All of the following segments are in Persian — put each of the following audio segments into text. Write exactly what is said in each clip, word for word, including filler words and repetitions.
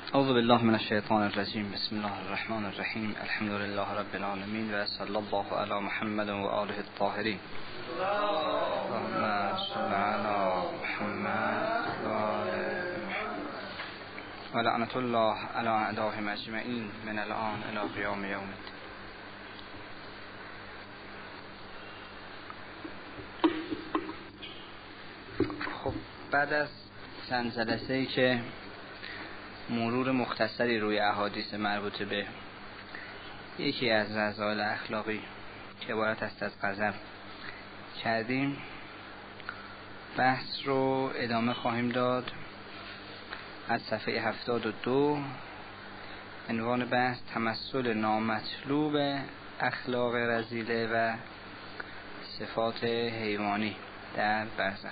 اعوذ بالله من الشیطان الرجیم. بسم الله الرحمن الرحیم. الحمد لله رب العالمین و صلی الله علی محمد و آله الطاهرین. اللهم صل علی محمد و آل محمد و لعنة الله علی اعدائهم اجمعین من الان الی قیام یوم الدین. خب بعد از چند جلسه‌ای که مرور مختصری روی احادیث مربوط به یکی از رذائل اخلاقی که عبارت است از غضب کردیم، بحث رو ادامه خواهیم داد از صفحه هفتاد و دو. عنوان بحث تمثل نامطلوب اخلاق رذیله و صفات حیوانی در برزخ.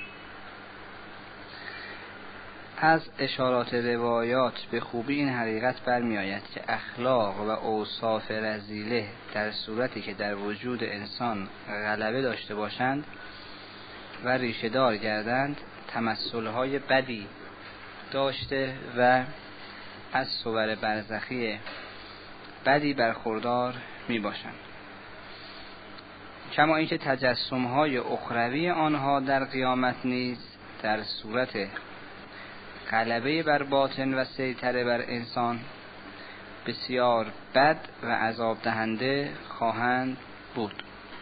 از اشارات روایات به خوبی این حقیقت برمی آید که اخلاق و اوصاف رذیله در صورتی که در وجود انسان غلبه داشته باشند و ریشه دار گردند، تمثلهای بدی داشته و از صور برزخی بدی برخوردار می باشند، کما اینکه تجسمهای اخروی آنها در قیامت نیز در صورت غلبه بر باطن و سیطره بر انسان بسیار بد و عذاب دهنده خواهند بود.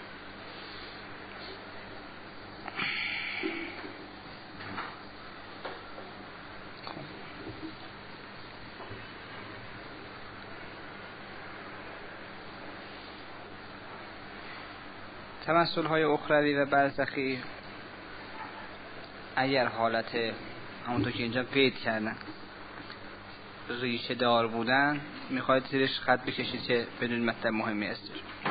تمثل‌های اخروی و برزخی اگر حالت همونطور که اینجا قید کردن ریشه دار بودن، میخواید زیرش خط بکشید که بدون مطلب مهمی است.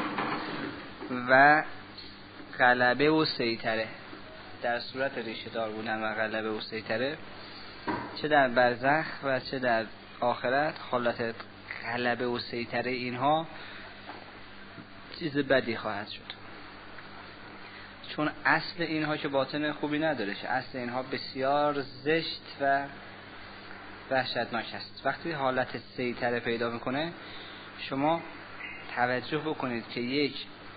و غلبه و سیطره در صورت ریشه دار بودن و غلبه و سیطره، چه در برزخ و چه در آخرت، حالت غلبه و سیطره اینها چیز بدی خواهد شد، چون اصل اینها که باطن خوبی نداره، که اصل اینها بسیار زشت و وحشتناک است. وقتی حالت سیطره پیدا میکنه، شما توجه بکنید که یک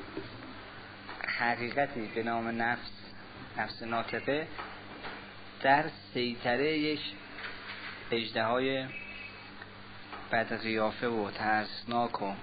حقیقتی به نام نفس نفس ناطقه در سیطره یک اژدهای بدقیافه و ترسناک و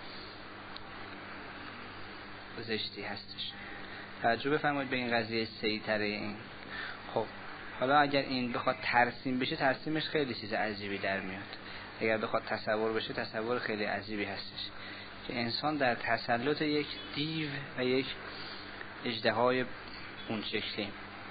زشتی هستش. توجه بفرمایید به این قضیه سیطره این. خب حالا اگر این بخواد ترسیم بشه، ترسیمش خیلی چیز عجیبی در میاد. اگر بخواد تصور بشه، تصور خیلی عجیبی هستش که انسان در تسلط یک دیو و یک اژدهای اون شکلی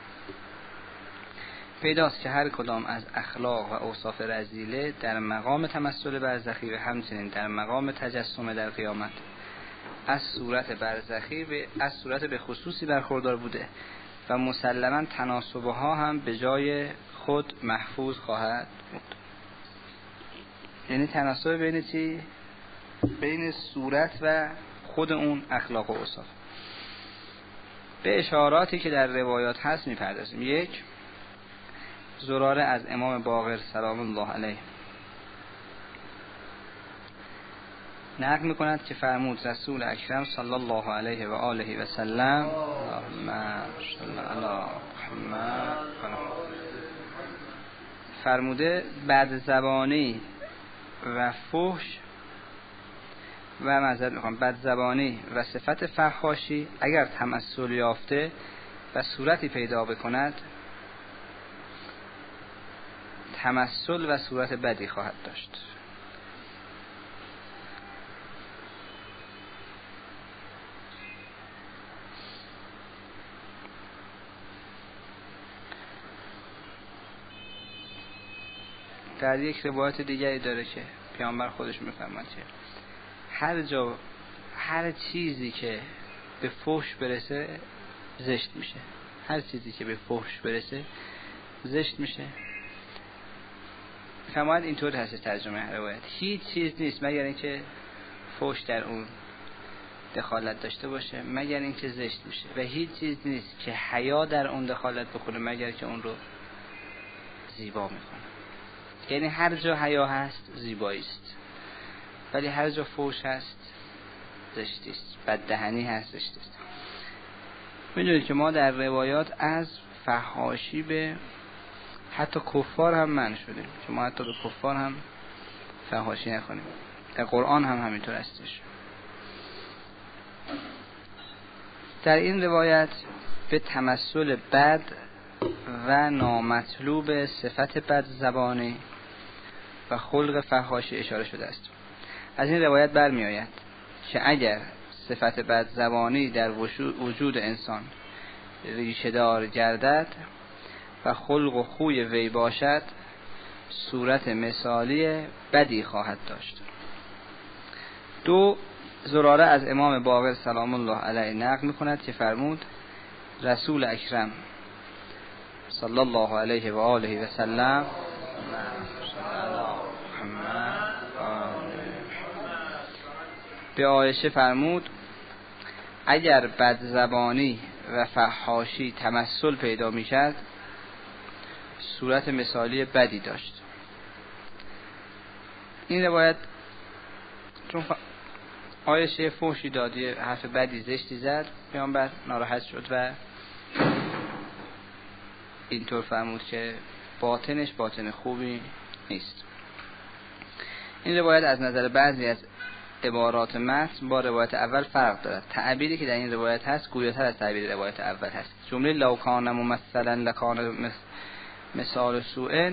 پیداست که هر کدام از اخلاق و اوصاف رذیله در مقام تمثل برزخی و همچنین در مقام تجسم در قیامت از صورت برزخی به از صورت به خصوصی برخوردار بوده و مسلماً تناسبها هم به جای خود محفوظ خواهد بود. یعنی تناسب بین چی؟ بین صورت و خود اون اخلاق و اوصاف. به اشاراتی که در روایات هست میپردازیم. یک، زراره از امام باقر سلام الله علیه نقل میکند که فرمود رسول اکرم صلی الله علیه و آله و سلم اللهم صل علی محمد فرموده بد زبانی و فحش و معذرت میخوام بد زبانی و صفت فحاشی اگر تمثل یافته و صورتی پیدا بکند، تمثل و صورت بدی خواهد داشت. در یک روایت دیگری داره که پیامبر خودش میفرماید که هر جا هر چیزی که به فحش برسه زشت میشه. هر چیزی که به فحش برسه زشت میشه. فرماید اینطور هست ترجمه روایت: هیچ چیز نیست مگر اینکه فحش در اون دخالت داشته باشه، مگر اینکه زشت میشه، و هیچ چیز نیست که حیا در اون دخالت بکنه مگر که اون رو زیبا میکنه. یعنی هر جا حیا هست زیبایی است، ولی هر جا فحش هست زشتی است، بددهنی هست زشتی است. میدونید که ما در روایات از فحاشی به حتی کفار هم منع شدیم که ما حتی به کفار هم فحاشی نکنیم. در قرآن هم همینطور هستش. در این روایت به تمثل بد و نامطلوب صفت بد زبانی و خلق فحاشی اشاره شده است. از این روایت برمی آید که اگر صفت بد زبانی در وجود انسان ریشه دار گردد و خلق و خوی وی باشد، صورت مثالی بدی خواهد داشت. دو، زراره از امام باقر سلام الله علیه نقل می‌کند که فرمود رسول اکرم صلی الله علیه و آله و سلم به عایشه فرمود اگر بدزبانی و فحاشی تمثل پیدا می‌کرد صورت مثالی بدی داشت. این روایت چون عایشه فحشی دادی، حرف بدی زشتی زد، پیامبر ناراحت شد و اینطور فرمود که باطنش باطن خوبی نیست. این روایت از نظر بعضی از عبارات متن با روایت اول فرق دارد. تعبیری که در این روایت هست گویاتر از تعبیر روایت اول هست. جمله لو کان ممثلا لکان مثال سوء،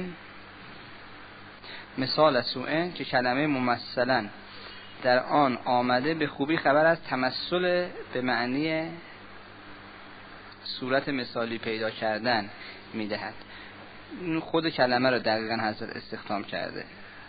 مثال سوء که کلمه ممثلا در آن آمده به خوبی خبر از تمثل به معنی صورت مثالی پیدا کردن میدهد. خود کلمه را دقیقا حضرت استخدام کرده.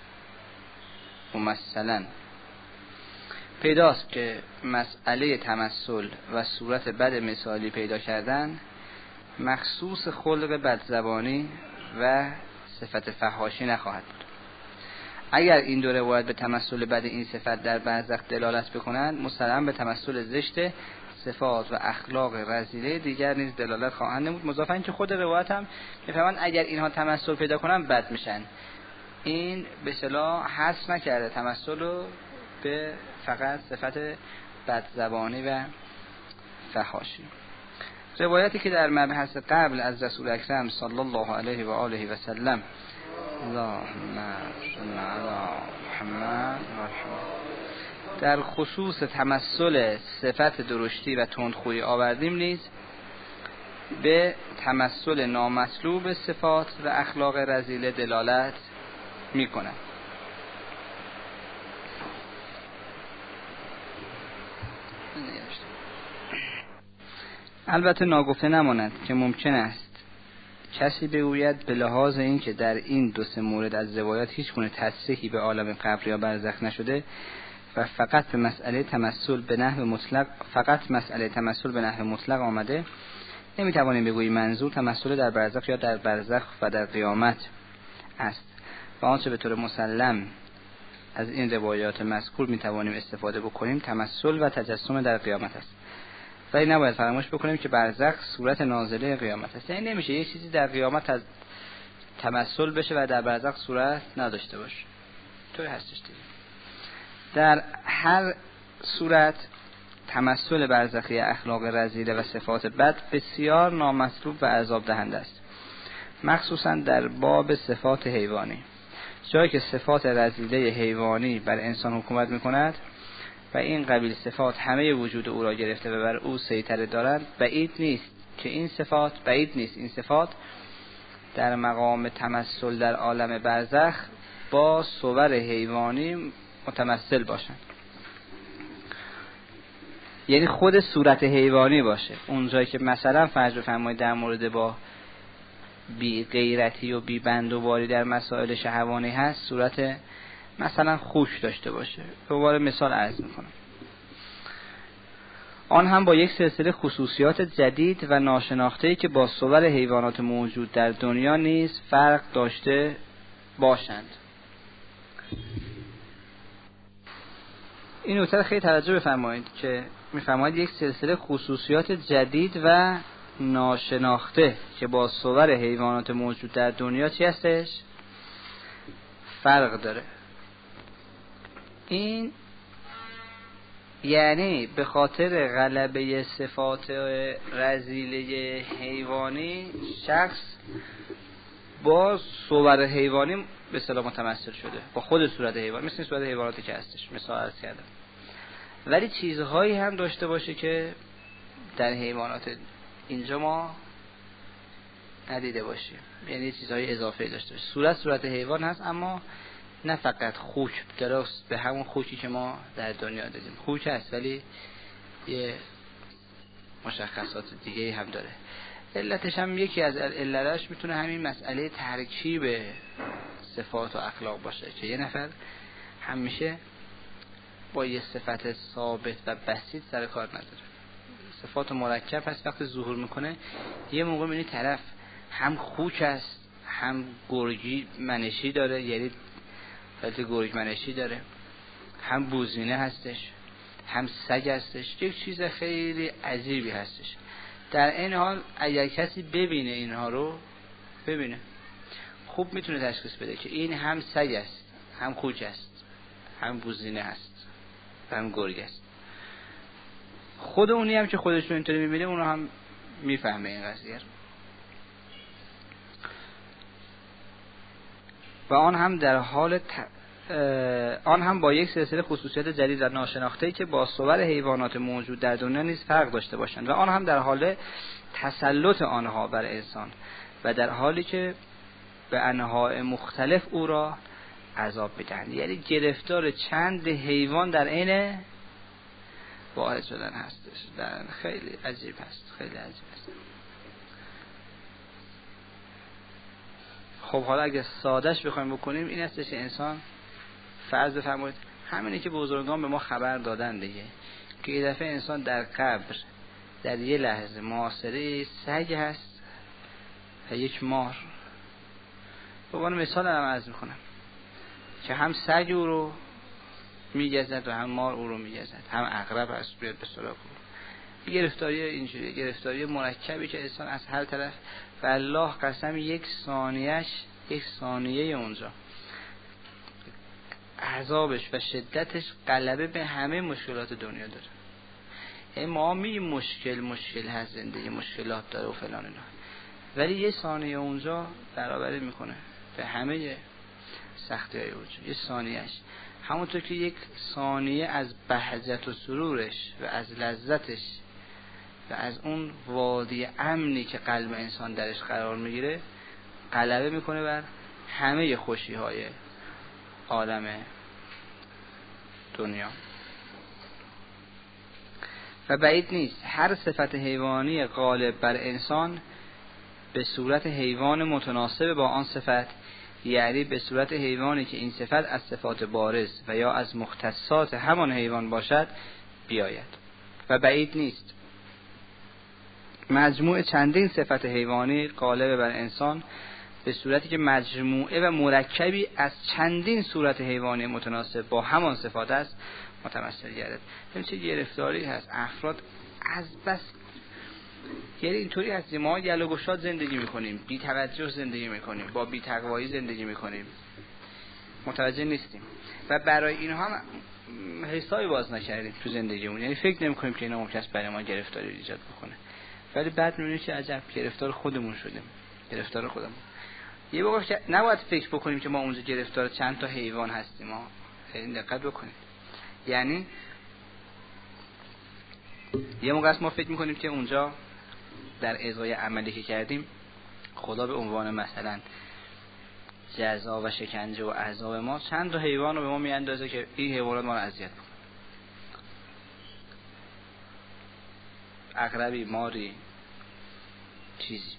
ممثلا پیداست که مسئله تمثل و صورت بد مثالی پیدا کردن مخصوص خلق بدزبانی و صفت فحاشی نخواهد بود. اگر این دو روایت به تمثل بد این صفت در برزخ دلالت بکنند، مسلماً به تمثل زشت صفات و اخلاق رذیله دیگر نیز دلالت خواهند نمود. مضافاً که خود روایت هم میفهمند اگر اینها تمثل پیدا کنند بد میشن. این به اصطلاح حصر نکرده تمثل رو به فقط صفت بدزبانی و فحاشی. روایتی که در مبحث قبل از رسول اکرم صلی الله علیه و آله و سلم اللهم صل علی محمد در خصوص تمثل صفت درشتی و تندخویی آوردیم، نیز به تمثل نامطلوب صفات و اخلاق رذیله دلالت می کند. البته ناگفته نماند که ممکن است کسی بگوید به لحاظ این که در این دو سه مورد از روایات هیچ گونه تصریحی به عالم قبر یا برزخ نشده و فقط به مسئله تمثل به نحو مطلق فقط مسئله تمثل به نحو مطلق آمده، نمیتوانیم بگوییم منظور تمثل در برزخ یا در برزخ و در قیامت است و آنچه به طور مسلم از این روایات مذکور میتوانیم استفاده بکنیم تمثل و تجسم در قیامت است. ولی نباید فراموش بکنیم که برزخ صورت نازله قیامت است. یعنی نمیشه یک چیزی در قیامت از تمثل بشه و در برزخ صورت نداشته باشه. طوری هستش دیگه. در هر صورت تمثل برزخی اخلاق رذیله و صفات بد بسیار نامطلوب و عذاب دهنده است، مخصوصا در باب صفات حیوانی. جایی که صفات رذیله حیوانی بر انسان حکومت میکند و این قبیل صفات همه وجود او را گرفته و بر او سیطره دارند، بعید نیست که این صفات بعید نیست این صفات در مقام تمثل در عالم برزخ با صور حیوانی متمثل باشند. یعنی خود صورت حیوانی باشه. اون جایی که مثلا فرض بفرمایید در مورد با بی غیرتی و بی بندوباری در مسائل شهوانی هست، صورت مثلا خوش داشته باشه. دوباره مثال عرض میکنم. آن هم با یک سلسله خصوصیات جدید و ناشناخته‌ای که با صور حیوانات موجود در دنیا نیز فرق داشته باشند. این نکته خیلی توجه بفرمایید که میفرماید یک سلسله خصوصیات جدید و ناشناخته که با صور حیوانات موجود در دنیا چی هستش؟ فرق داره. این یعنی به خاطر غلبه صفات رذیله حیوانی شخص با صور حیوانی به اصطلاح متمثل شده، با خود صورت حیوان، مثل صورت حیواناتی که هستش مثال عرض کردم، ولی چیزهایی هم داشته باشه که در حیوانات اینجا ما ندیده باشیم، یعنی چیزهای اضافه داشته باشه. صورت صورت حیوان هست، اما نه فقط خوک، درست به همون خوکی که ما در دنیا دیدیم خوک هست، ولی یه مشخصات دیگه هم داره. علتش هم یکی از علتش میتونه همین مسئله ترکیب صفات و اخلاق باشه که یه نفر همیشه با یه صفت ثابت و بسیط سر کار نداره. صفات مرکب هست، وقتی ظهور میکنه یه موقع میبینی طرف هم خوک است، هم گرگی منشی داره، یعنی حالت گرگ منشی داره، هم بوزینه هستش، هم سگ هستش، یک چیز خیلی عجیبی هستش. در این حال اگر کسی ببینه اینها رو، ببینه خوب میتونه تشخیص بده که این هم سگ است، هم خوک است، هم بوزینه است، هم گرگ است. خود اونی هم که خودش رو اینطوری میبینه اونو هم میفهمه این قضیه. و آن هم در حال ت... آن هم با یک سلسله خصوصیت جدید و ناشناخته‌ای که با صور حیوانات موجود در دنیا نیز فرق داشته باشند، و آن هم در حال تسلط آنها بر انسان و در حالی که به انواع مختلف او را عذاب بدهند. یعنی گرفتار چند حیوان در عین واحد شدن هستش. در خیلی عجیب هست، خیلی عجیب هست. خب حالا اگه سادهش بخوایم بکنیم این هستش که انسان فرض بفرمایید همینی که بزرگان به ما خبر دادن دیگه، که یه دفعه انسان در قبر در یه لحظه محاصره سگ هست و یک مار. به عنوان مثال هم عرض میکنم که هم سگ او رو میگزد و هم مار او رو میگزد، هم عقرب هست بیاد به سراغ او. گرفتاری اینجوری، گرفتاری مرکبی که انسان از هر طرف، و الله قسم یک ثانیهش، یک ثانیه اونجا عذابش و شدتش غلبه به همه مشکلات دنیا داره. یعنی ما میگیم مشکل مشکل هست، زندگی مشکلات داره و فلان اینا، ولی یه ثانیه اونجا برابری میکنه به همه سختی های اونجا. یه ثانیهش همونطور که یک ثانیه از بهجت و سرورش و از لذتش و از اون وادی امنی که قلب انسان درش قرار میگیره غلبه میکنه بر همه خوشی های عالم دنیا. و بعید نیست هر صفت حیوانی غالب بر انسان به صورت حیوان متناسب با آن صفت، یعنی به صورت حیوانی که این صفت از صفات بارز و یا از مختصات همان حیوان باشد بیاید. و بعید نیست مجموع چندین صفت حیوانی غالب بر انسان به صورتی که مجموعه و مرکبی از چندین صورت حیوانی متناسب با همان صفات است متمثل گردد. این چه گرفتاری هست. افراد از بس یعنی اینطوری هست، ما گل و گشاد زندگی میکنیم، بی توجه زندگی میکنیم، با بی تقوایی زندگی میکنیم، متوجه نیستیم و برای اینها هم حسابی باز نکردیم تو زندگیمون. یعنی فکر نمیکنیم که اینا ممکنه برای ما گرفتاری ایجاد بکنه، ولی بعد میبینیم که عجب گرفتار خودمون شدیم، گرفتار خودمون. یه موقع نباید فکر بکنیم که ما اونجا گرفتار چند تا حیوان هستیم. ما خیلی دقت بکنیم. یعنی یه موقع ما فکر میکنیم که اونجا در ازای عملی که کردیم خدا به عنوان مثلا جزا و شکنجه و عذاب ما چند تا حیوان رو به ما میاندازه که این حیوانات ما رو اذیت کنه. عقربی، ماری، چیزی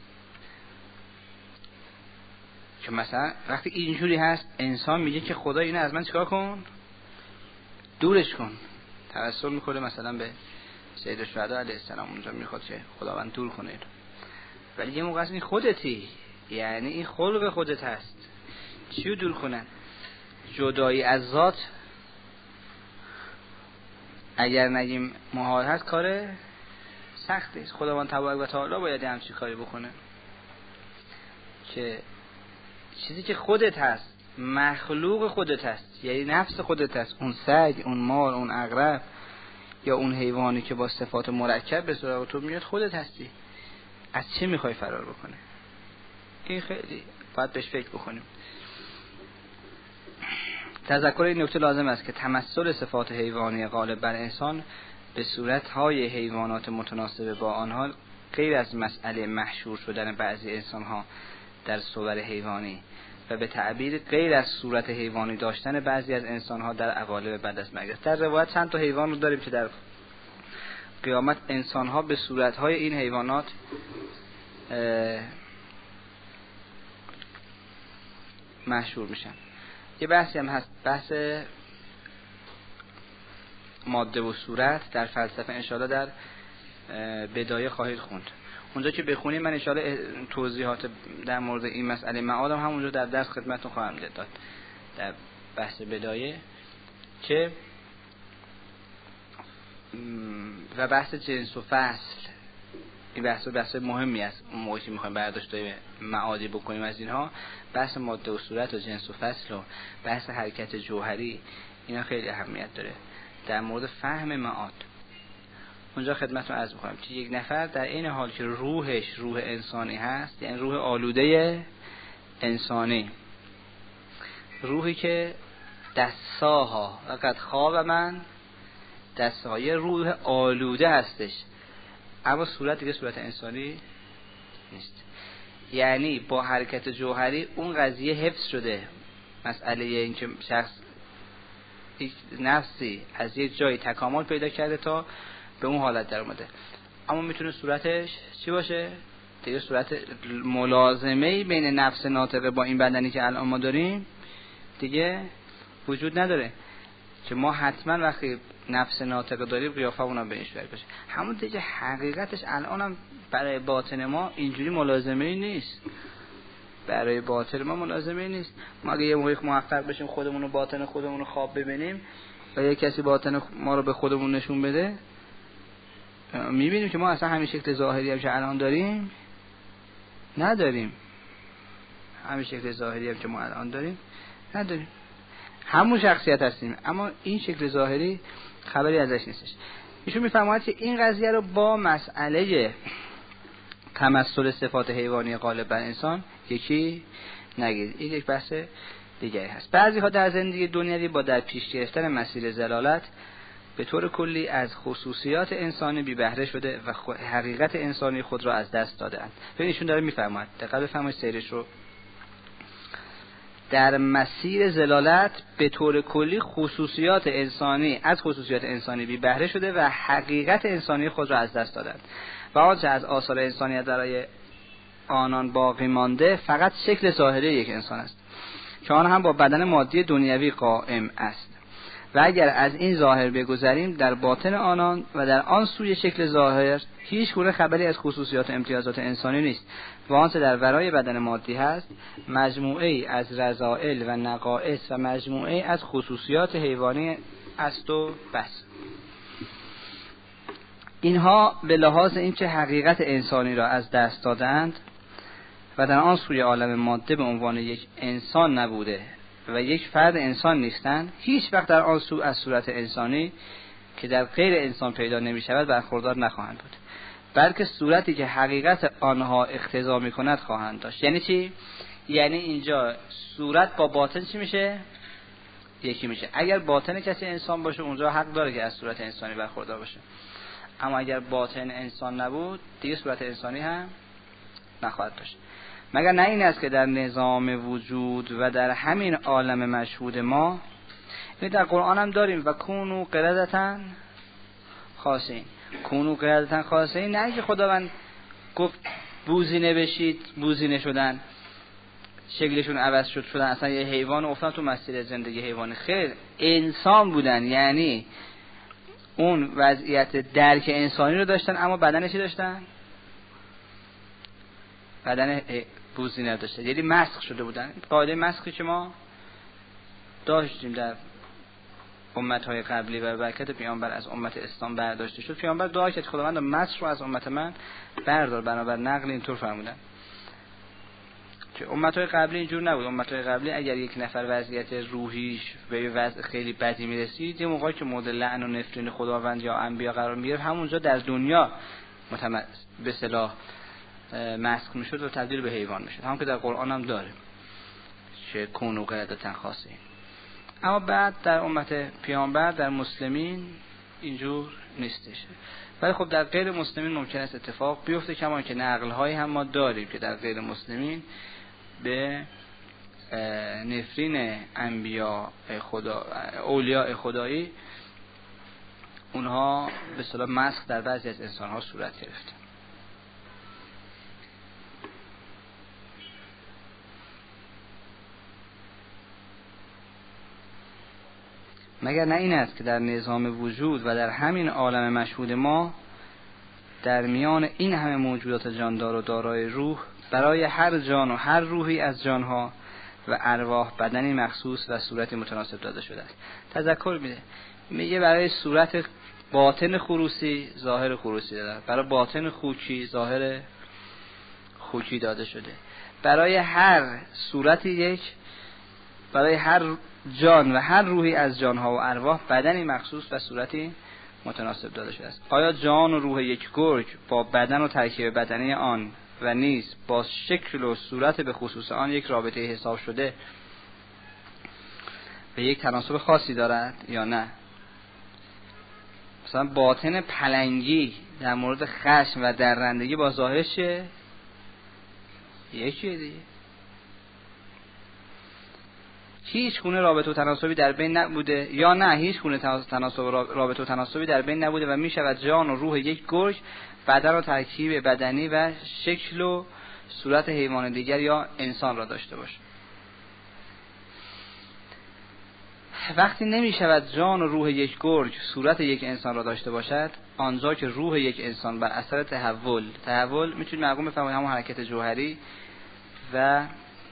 که مثلا وقتی اینجوری هست انسان میگه که خدا اینو از من چیکار کن؟ دورش کن. توسل میکنه مثلا به سید الشهدا علیه السلام، اونجا میخواد که خداوند دور کنه. ولی یه موقع این خودتی، یعنی این خلق خودت هست. چیو دور کنن؟ جدایی از ذات اگر نگیم محال هست کار سختی است. خداوند تبارک و تعالی باید همچین کاری بکنه که چیزی که خودت هست مخلوق خودت هست، یعنی نفس خودت هست. اون سگ، اون مار، اون عقرب یا اون حیوانی که با صفات مرکب به سراغ تو میاد خودت هستی. از چه میخوای فرار بکنه؟ این خیلی باید بهش فکر بکنیم. تذکر این نکته لازم است که تمثل صفات حیوانی غالب بر انسان به صورت‌های حیوانات متناسب با آنها غیر از مسئله محشور شدن بعضی انسان‌ها در صور حیوانی و به تعبیر غیر از صورت حیوانی داشتن بعضی از انسان‌ها در عوالم بعد از مرگ. در روایت چند تا حیوان رو داریم که در قیامت انسان‌ها به صورت‌های این حیوانات محشور میشن. یه بحثی هم هست، بحث ماده و صورت در فلسفه انشاءالله در بدایه خواهید خوند. اونجا که بخونیم من انشاءالله توضیحات در مورد این مسئله معادم همونجا در درس خدمتتون خواهم داد در بحث بدایه. که و بحث جنس و فصل، این بحث بحث مهمی است. اون موقعی که میخوایم برداشت معادی بکنیم از اینها، بحث ماده و صورت و جنس و فصل و بحث حرکت جوهری، اینا خیلی اهمیت داره در مورد فهم معاد. اونجا خدمتتون عرض می‌کنم که یک نفر در این حال که روحش روح انسانی هست، یعنی روح آلوده انسانی، روحی که دستاها وقت خواب من دستاها، یه روح آلوده هستش، اما صورت دیگه صورت انسانی نیست. یعنی با حرکت جوهری اون قضیه حفظ شده. مسئله این که شخص نفسی از یک جایی تکامل پیدا کرده تا به اون حالت در اومده، اما میتونه صورتش چی باشه؟ دیگه صورت ملازمه‌ای بین نفس ناطقه با این بدنی که الان ما داریم دیگه وجود نداره، که ما حتما وقتی نفس ناطقه داریم قیافه اونا به این صورت باشه. همون دیگه حقیقتش الانم برای باطن ما اینجوری ملازمه‌ای نیست. برای باطن ما ملازمه‌ای نیست. ما اگه یه موقع موفق بشیم خودمون رو باطن خودمون رو خواب ببینیم و یه کسی باطن ما رو به خودمون نشون بده، میبینیم که ما اصلا همین شکل ظاهری هم که الان داریم نداریم. همین شکل ظاهری هم که ما الان داریم نداریم. همون شخصیت هستیم، اما این شکل ظاهری خبری ازش نیستش. ایشون میفرماید که این قضیه رو با مسئله تمثل صفات حیوانی غالب بر انسان یکی نگیرید. این یک بحث دیگری هست. بعضی ها در زندگی دنیوی با در پیش گرفتن مسیر ضلالت به طور کلی از خصوصیات انسانی بی بهره شده و حقیقت انسانی خود را از دست دادند. ببین ایشون داره میفرماید، دقت بفرمایید سیرش رو. در مسیر ضلالت به طور کلی خصوصیات انسانی از خصوصیات انسانی بی بهره شده و حقیقت انسانی خود را از دست دادند و آنچه از آثار انسانیت برای آنان باقی مانده فقط شکل ظاهری یک انسان است که آن هم با بدن مادی دنیوی قائم است. و اگر از این ظاهر بگذریم در باطن آنان و در آن سوی شکل ظاهر هیچ گونه خبری از خصوصیات و امتیازات انسانی نیست و آنچه در ورای بدن مادی هست مجموعه ای از رذائل و نقائص و مجموعه ای از خصوصیات حیوانی است و بس. اینها به لحاظ اینکه حقیقت انسانی را از دست دادند و در آن سوی عالم ماده به عنوان یک انسان نبوده و یک فرد انسان نیستند، هیچ وقت در آن سو از صورت انسانی که در غیر انسان پیدا نمی شود برخوردار نخواهند بود، بلکه صورتی که حقیقت آنها اقتضا می کند خواهند داشت. یعنی چی؟ یعنی اینجا صورت با باطن چی میشه؟ یکی میشه. اگر باطن کسی انسان باشه اونجا حق داره که از صورت انسانی برخوردار باشه، اما اگر باطن انسان نبود دیگه صورت انسانی هم نخواهد داشت. مگر نه این است که در نظام وجود و در همین عالم مشهود ما، این در قرآن هم داریم و کونو قردتن خاسین، کونو قردتن خاسین، نه که خداوند گفت بوزینه بشید بوزینه شدن، شکلشون عوض شد شدن اصلا یه حیوان افتادن تو مسیر زندگی حیوانی. خیر، انسان بودن، یعنی اون وضعیت درک انسانی رو داشتن اما بدن چی داشتن؟ بدن بوزینه داشتن، یعنی مسخ شده بودن. قاعده مسخی که ما داشتیم در امت‌های قبلی و برکت پیامبر از امت اسلام برداشته شد. پیامبر دعا کرد خداوند مسخ رو از امت من بردار، بنابر نقل اینطور فرمودن. که امت‌های قبلی اینجور نبود. امت‌های قبلی اگر یک نفر وضعیت روحیش به وضع خیلی بدی میرسید، یه موقعی که مورد لعن و نفرین خداوند یا انبیا قرار میگرفت، همونجا در دنیا متم... به اصطلاح مسخ میشد و تبدیل به حیوان میشد. همون که در قرآن هم داره چه کون و قردتن خاصه. اما بعد در امت پیامبر، در مسلمین اینجور نیستش. ولی خب در غیر مسلمین ممکن است اتفاق بیفته، کما که نقل‌هایی هم ما داریم که در غیر مسلمین به نفرین انبیا خدا، اولیاء خدایی، اونها به اصطلاح مسخ در بعضی از انسان‌ها صورت گرفته. مگر نه این است که در نظام وجود و در همین عالم مشهود ما، در میان این همه موجودات جاندار و دارای روح، برای هر جان و هر روحی از جانها و ارواح بدنی مخصوص و صورتی متناسب داده شده است. تذکر میده، میگه برای صورت باطن خروسی ظاهر خروسی داده، برای باطن خوکی ظاهر خوکی داده شده، برای هر صورتی یک، برای هر جان و هر روحی از جانها و ارواح بدنی مخصوص و صورتی متناسب داده شده است. آیا جان و روح یک گرگ با بدن و ترکیب بدنی آن و نیز با شکل و صورت به خصوص آن یک رابطه حساب شده به یک تناسب خاصی دارد یا نه؟ مثلا باطن پلنگی در مورد خشم و درندگی با ظاهرش یکیه دیگه. هیچ گونه رابطه و تناسبی در بین نبوده یا نه هیچ گونه تناسب رابطه و تناسبی در بین نبوده و می شود جان و روح یک گرگ بدن و ترکیب بدنی و شکل و صورت حیوان دیگر یا انسان را داشته باشه. وقتی نمی شود جان و روح یک گرگ صورت یک انسان را داشته باشد، آنجا که روح یک انسان بر اثر تحول، تحول میتونید مرقوم بفرمایید همون حرکت جوهری و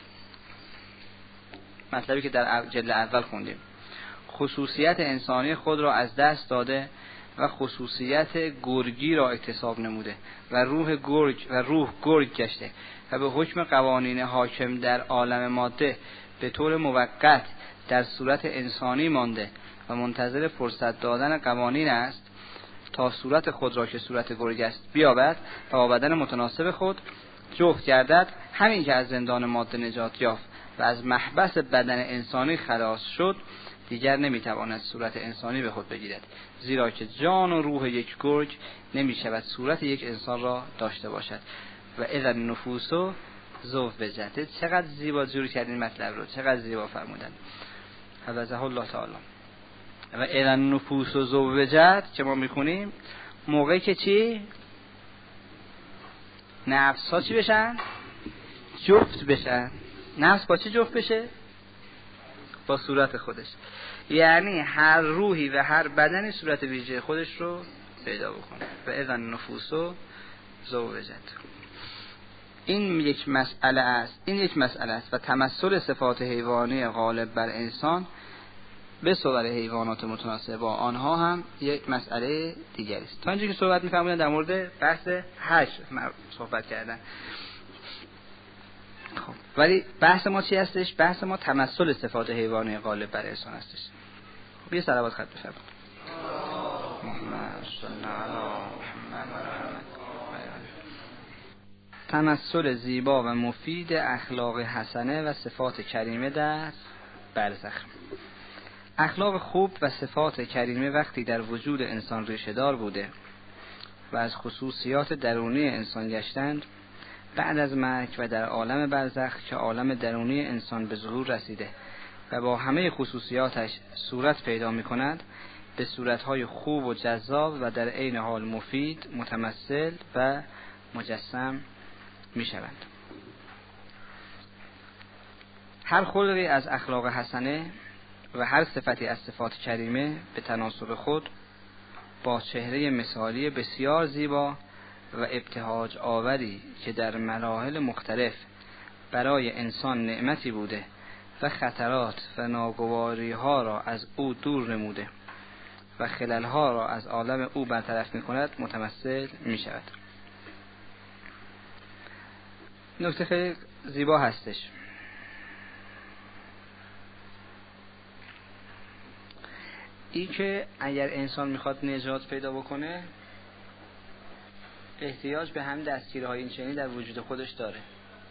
مطلبی که در جلد اول خوندیم، خصوصیت انسانی خود را از دست داده و خصوصیت گرگی را اکتساب نموده و روح گرگ و روح گرگ گشته و به حکم قوانین حاکم در عالم ماده به طور موقت در صورت انسانی مانده و منتظر فرصت دادن قوانین است تا صورت خود را که صورت گرگ است بیابد و با بدن متناسب خود جفت گردد. همین که از زندان ماده نجات یافت و از محبس بدن انسانی خلاص شد، دیگر نمیتواند صورت انسانی به خود بگیرد، زیرا که جان و روح یک گرگ نمی شود صورت یک انسان را داشته باشد. و اذا النفوس زوجت. چقدر زیبا جور کردین مطلب رو، چقدر زیبا فرمودن. حفظه الله تعالی. و اذا النفوس زوجت که ما میخونیم موقعی که چی؟ نفس ها چی بشن؟ جفت بشن. نفس با چی جفت بشه؟ با صورت خودش. یعنی هر روحی و هر بدنی صورت ویژه خودش رو پیدا بکنه. و اذا النفوس زوجت. این یک مسئله است. این یک مسئله است و تمثل صفات حیوانی غالب بر انسان به صور حیوانات متناسب با آنها هم یک مسئله دیگری است. تا اینجا که صحبت می‌فرمایند در مورد بحث حشر صحبت کردن. خب ولی بحث ما چی هستش؟ بحث ما تمثل صفات حیوانی غالب بر انسان هستش. خب یه صلوات خط بفرمایید. محمد صلی الله علیه محمد. تمثل زیبا و مفید اخلاق حسنه و صفات کریمه در برزخ. اخلاق خوب و صفات کریمه وقتی در وجود انسان ریشه‌دار بوده و از خصوصیات درونی انسان گشتند، بعد از مرگ و در عالم برزخ که عالم درونی انسان به ظهور رسیده و با همه خصوصیاتش صورت پیدا می کند، به صورتهای خوب و جذاب و در عین حال مفید متمثل و مجسم می شوند. هر خلقی از اخلاق حسنه و هر صفتی از صفات کریمه به تناسب خود با چهره مثالی بسیار زیبا و ابتهاج آوری که در مراحل مختلف برای انسان نعمتی بوده و خطرات و ناگواری ها را از او دور نموده و خلل ها را از عالم او برطرف می کند متمثل می شود. نکته خیلی زیبا هستش. این که اگر انسان میخواد نجات پیدا بکنه احتیاج به هم دستگیرهای این چنینی در وجود خودش داره.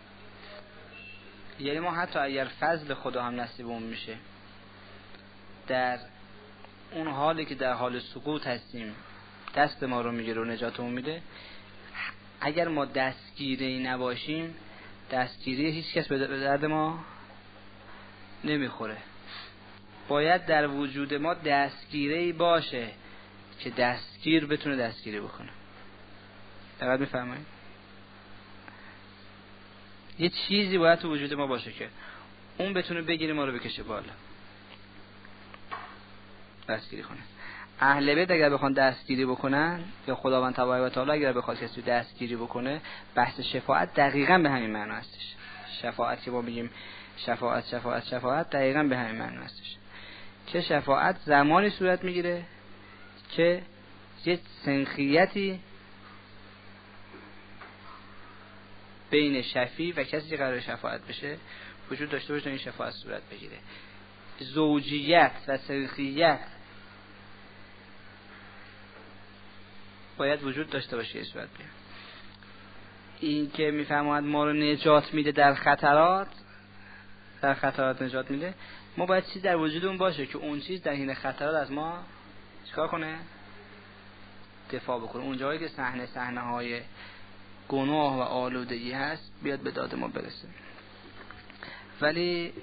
یعنی ما حتی اگر فضل خدا هم نصیبمون میشه، در اون حالی که در حال سقوط هستیم دست ما رو میگیره و نجاتمون میده، اگر ما دستگیری نباشیم دستگیری هیچ کس به درد ما نمیخوره. باید در وجود ما دستگیری باشه که دستگیر بتونه دستگیری بکنه. دقیق میفرمایید؟ یه چیزی باید تو وجود ما باشه که اون بتونه بگیره ما رو بکشه بالا، دستگیری کنه. اهل بیت اگر بخوان دستگیری بکنن، یا خداوند تبارک و تعالی اگر بخواد کسی دستگیری بکنه، بحث شفاعت دقیقاً به همین معنا هستش. شفاعت که ما میگیم شفاعت شفاعت شفاعت دقیقاً به همین معنا هستش که شفاعت زمانی صورت میگیره که یه سنخیتی بین شفیع و کسی که قرار شفاعت بشه وجود داشته باشه، این شفاعت صورت بگیره. زوجیت و سنخیت باید وجود داشته باشه صورت بگیره. این که میفرماید ما رو نجات میده در خطرات، در خطرات نجات میده، ما باید چیز در وجودمون باشه که اون چیز در حین خطرات از ما چیکار کنه؟ دفاع بکنه. اون جایی که صحنه صحنه های گناه و آلودگی هست بیاد به داد ما برسه. ولی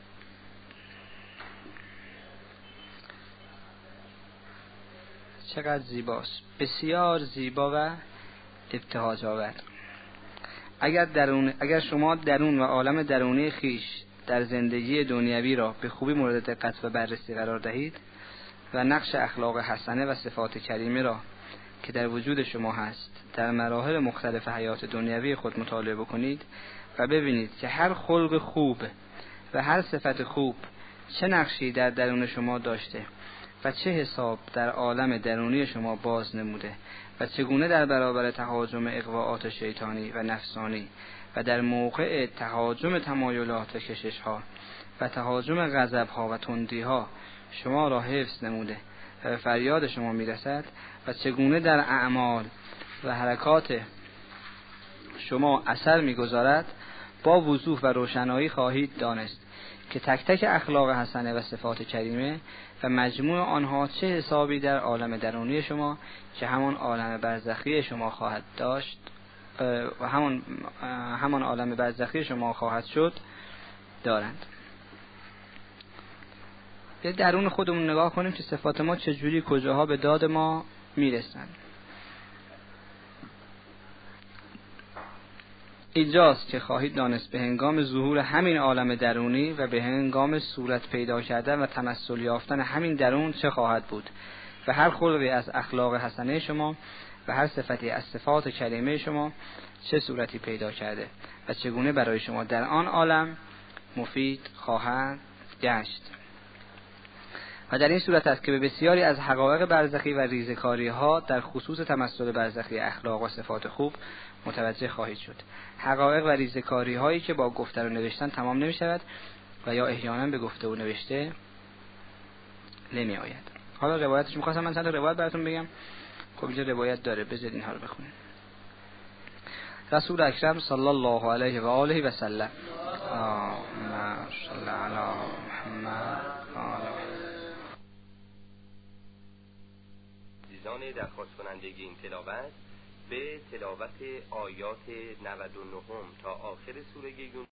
چقدر زیباست، بسیار زیبا و ابتهاج آور. اگر درون اگر شما درون و عالم درونی خیش در زندگی دنیوی را به خوبی مورد دقت و بررسی قرار دهید و نقش اخلاق حسنه و صفات کریمه را که در وجود شما هست در مراحل مختلف حیات دنیوی خود مطالعه بکنید و ببینید که هر خلق خوب و هر صفت خوب چه نقشی در درون شما داشته و چه حساب در عالم درونی شما باز نموده و چگونه در برابر تهاجم اغواءات شیطانی و نفسانی و در موقع تهاجم تمایلات کشش‌ها و تهاجم غضب‌ها و تندی‌ها شما را حفظ نموده و به فریاد شما میرسد و چگونه در اعمال و حرکات شما اثر میگذارد، با وضوح و روشنایی خواهید دانست که تک تک اخلاق حسنه و صفات کریمه و مجموع آنها چه حسابی در عالم درونی شما که همان عالم برزخی شما خواهد داشت و همان همان عالم برزخی شما خواهد شد دارند. به درون خودمون نگاه کنیم که صفات ما چجوری کجاها به داد ما میرسند. اینجاست که خواهید دانست به هنگام ظهور همین عالم درونی و به هنگام صورت پیدا کردن و تمثل یافتن همین درون چه خواهد بود و هر خلقی از اخلاق حسنه شما و هر صفتی از صفات کریمه شما چه صورتی پیدا کرده و چگونه برای شما در آن عالم مفید خواهد گشت. و در این صورت است که به بسیاری از حقایق برزخی و ریزکاری ها در خصوص تمثل برزخی اخلاق و صفات خوب متوجه خواهید شد. حقایق و ریزکاری هایی که با گفته و نوشتن تمام نمی شود و یا احیانا به گفته و نوشته نمی آید. حالا روایتش می‌خواستم من چند تا روایت براتون بگم. خب اینجا روایت داره، بذارید اینها رو بخونید. رسول اکرم صلی الله علیه و آله و سلم. اللهم صل علی محمد و آله. عزیزان درخواست کنندگی این تلاوت به تلاوت آیات نود و نه تا آخر سوره یونس